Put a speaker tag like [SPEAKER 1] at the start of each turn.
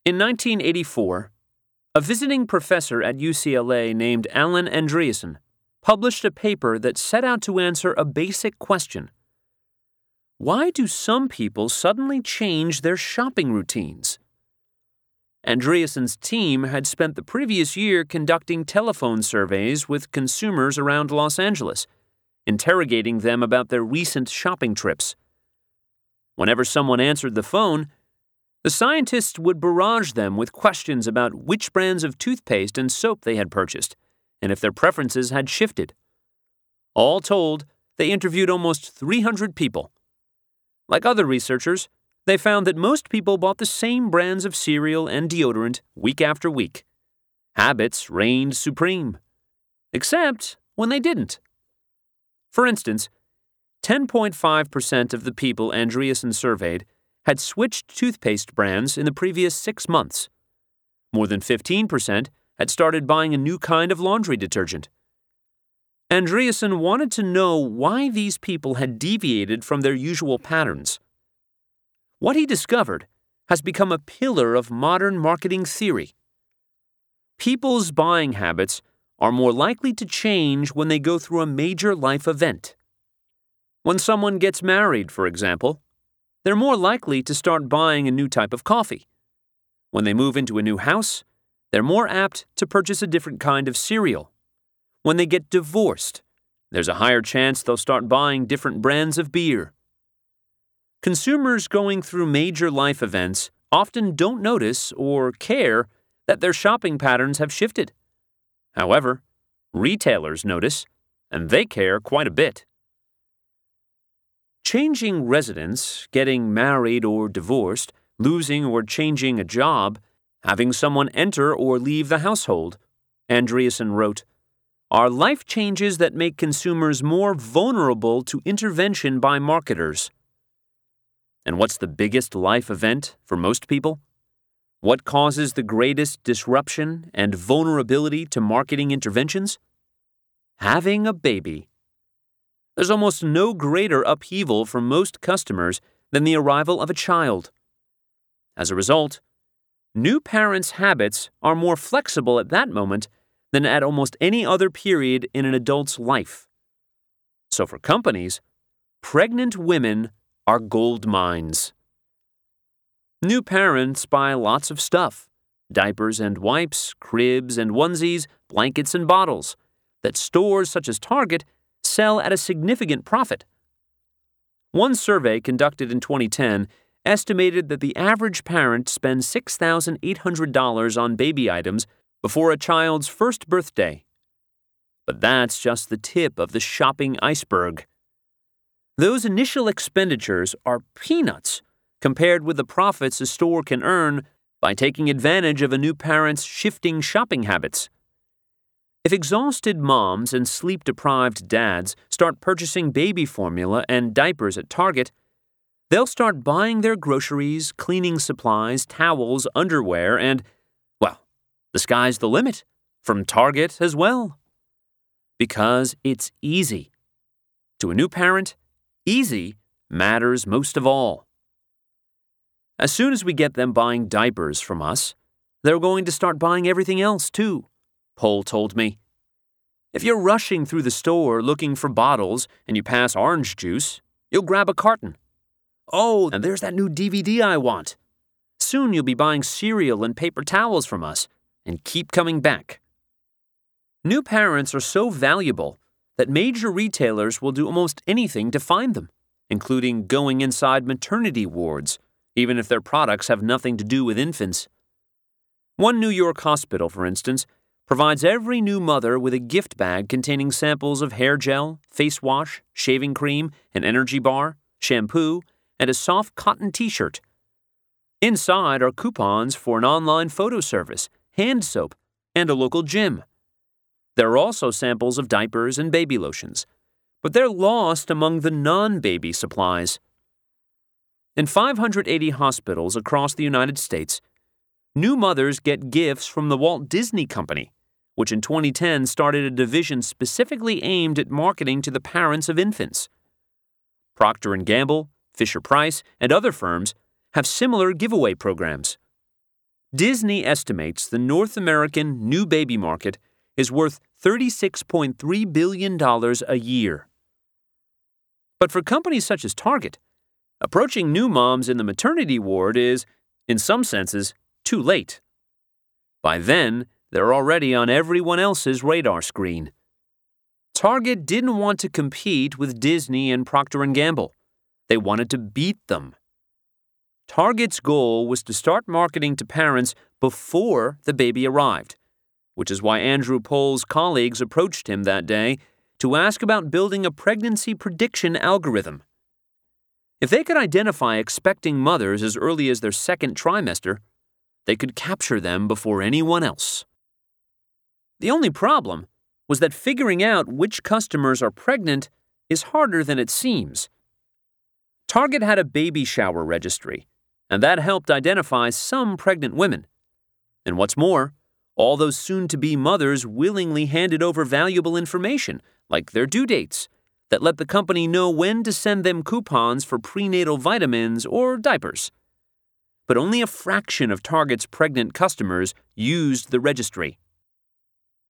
[SPEAKER 1] In 1984, a visiting professor at UCLA named Alan Andreasen published a paper that set out to answer a basic question. Why do some people suddenly change their shopping routines? Andreasen's team had spent the previous year conducting telephone surveys with consumers around Los Angeles, interrogating them about their recent shopping trips. Whenever someone answered the phone, the scientists would barrage them with questions about which brands of toothpaste and soap they had purchased, and if their preferences had shifted. All told, they interviewed almost 300 people. Like other researchers, they found that most people bought the same brands of cereal and deodorant week after week. Habits reigned supreme. Except when they didn't. For instance, 10.5% of the people Andreasen surveyed had switched toothpaste brands in the previous 6 months. More than 15% had started buying a new kind of laundry detergent. Andreasen wanted to know why these people had deviated from their usual patterns. What he discovered has become a pillar of modern marketing theory. People's buying habits are more likely to change when they go through a major life event. When someone gets married, for example, they're more likely to start buying a new type of coffee. When they move into a new house, they're more apt to purchase a different kind of cereal. When they get divorced, there's a higher chance they'll start buying different brands of beer. Consumers going through major life events often don't notice or care that their shopping patterns have shifted. However, retailers notice, and they care quite a bit. Changing residence, getting married or divorced, losing or changing a job, having someone enter or leave the household, Andreasen wrote, are life changes that make consumers more vulnerable to intervention by marketers. And what's the biggest life event for most people? What causes the greatest disruption and vulnerability to marketing interventions? Having a baby. There's almost no greater upheaval for most customers than the arrival of a child. As a result, new parents' habits are more flexible at that moment than at almost any other period in an adult's life. So for companies, pregnant women are gold mines. New parents buy lots of stuff, diapers and wipes, cribs and onesies, blankets and bottles, that stores such as Target sell at a significant profit. One survey conducted in 2010 estimated that the average parent spends $6,800 on baby items before a child's first birthday. But that's just the tip of the shopping iceberg. Those initial expenditures are peanuts compared with the profits a store can earn by taking advantage of a new parent's shifting shopping habits. If exhausted moms and sleep-deprived dads start purchasing baby formula and diapers at Target, they'll start buying their groceries, cleaning supplies, towels, underwear, and, well, the sky's the limit, from Target as well. Because it's easy. To a new parent, easy matters most of all. As soon as we get them buying diapers from us, they're going to start buying everything else too, Pohl told me. If you're rushing through the store looking for bottles and you pass orange juice, you'll grab a carton. Oh, and there's that new DVD I want. Soon you'll be buying cereal and paper towels from us, and keep coming back. New parents are so valuable that major retailers will do almost anything to find them, including going inside maternity wards, even if their products have nothing to do with infants. One New York hospital, for instance, provides every new mother with a gift bag containing samples of hair gel, face wash, shaving cream, an energy bar, shampoo, and a soft cotton t-shirt. Inside are coupons for an online photo service, hand soap, and a local gym. There are also samples of diapers and baby lotions, but they're lost among the non-baby supplies. In 580 hospitals across the United States, new mothers get gifts from the Walt Disney Company, which in 2010 started a division specifically aimed at marketing to the parents of infants. Procter & Gamble, Fisher-Price, and other firms have similar giveaway programs. Disney estimates the North American new baby market is worth $36.3 billion a year. But for companies such as Target, approaching new moms in the maternity ward is, in some senses, too late. By then, they're already on everyone else's radar screen. Target didn't want to compete with Disney and Procter & Gamble. They wanted to beat them. Target's goal was to start marketing to parents before the baby arrived, which is why Andrew Poll's colleagues approached him that day to ask about building a pregnancy prediction algorithm. If they could identify expecting mothers as early as their second trimester, they could capture them before anyone else. The only problem was that figuring out which customers are pregnant is harder than it seems. Target had a baby shower registry, and that helped identify some pregnant women. And what's more, all those soon-to-be mothers willingly handed over valuable information, like their due dates, that let the company know when to send them coupons for prenatal vitamins or diapers. But only a fraction of Target's pregnant customers used the registry.